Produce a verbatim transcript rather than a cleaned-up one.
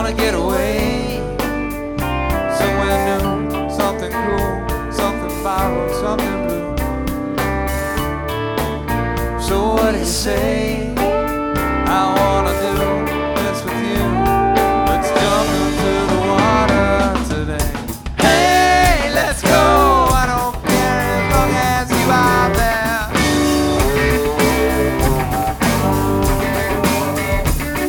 wanna get away somewhere new, something cool, something viral, something blue. So what do you say?